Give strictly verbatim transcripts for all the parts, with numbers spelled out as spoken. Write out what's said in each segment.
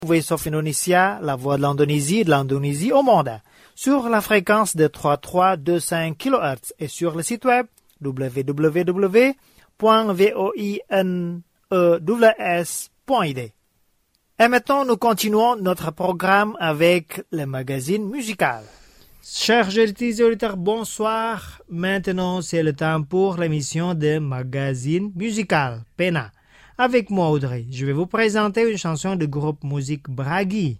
Voice of Indonesia, la voix de l'Indonésie et de l'Indonésie au monde, sur la fréquence de trente-trois virgule vingt-cinq kilohertz et sur le site web w w w point voinews point i d. Et maintenant, nous continuons notre programme avec le magazine musical. Chers auditeurs, bonsoir. Maintenant, c'est le temps pour l'émission de magazine musical, Pena. Avec moi, Audrey, je vais vous présenter une chanson du groupe musique Bragi.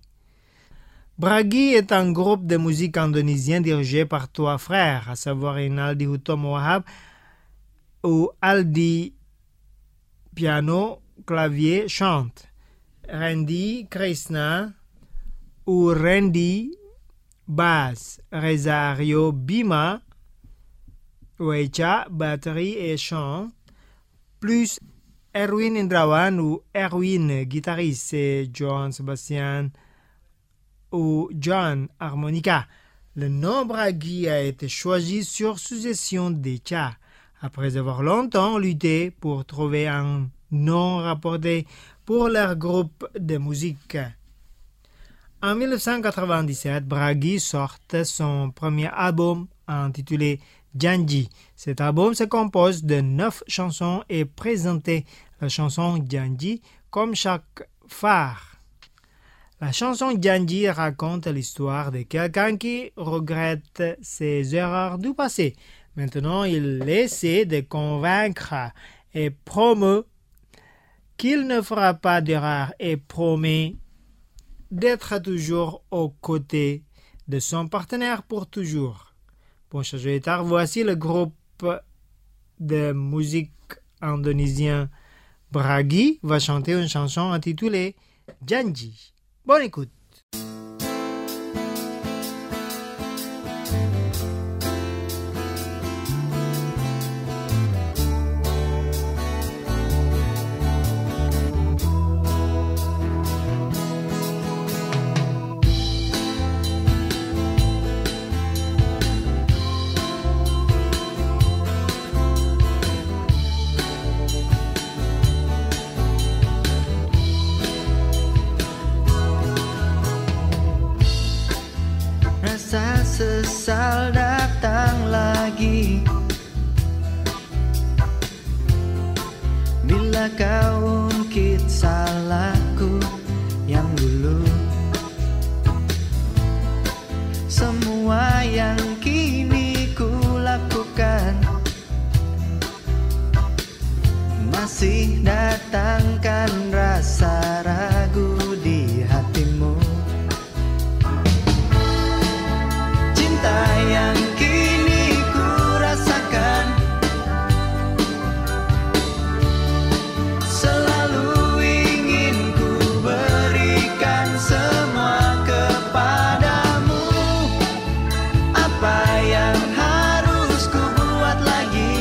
Bragi est un groupe de musique indonésien dirigé par trois frères, à savoir Rinaldi Hutomo Wahab, où Aldi piano, clavier, chante, Randy Krishna, ou Randy basse, Rezario Bima, Wecha, batterie et chant, plus Erwin Indrawan ou Erwin, guitariste, et John Sebastian ou John, harmonica. Le nom Bragi a été choisi sur suggestion des Tchats, après avoir longtemps lutté pour trouver un nom rapporté pour leur groupe de musique. En dix-neuf cent quatre-vingt-dix-sept, Bragi sort son premier album intitulé Janji. Cet album se compose de neuf chansons et présente la chanson Janji comme chaque phare. La chanson Janji raconte l'histoire de quelqu'un qui regrette ses erreurs du passé. Maintenant, il essaie de convaincre et promeut qu'il ne fera pas d'erreur et promet d'être toujours aux côtés de son partenaire pour toujours. Bon, chers auditeurs, voici le groupe de musique indonésien Bragi va chanter une chanson intitulée Janji. Bonne écoute. Sesal datang lagi bila kau ungkit salahku yang dulu. Semua yang kini ku lakukan masih datangkan rasa ragu di hatimu. Yang kini ku rasakan selalu ingin ku berikan semua kepadamu. Apa yang harus ku buat lagi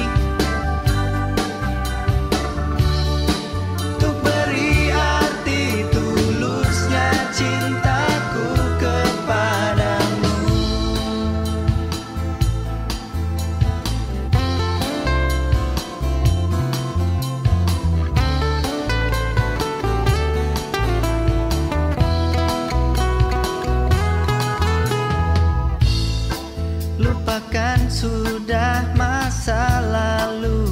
untuk beri arti tulusnya cintaku kepadamu. Lupakan sudah masa lalu,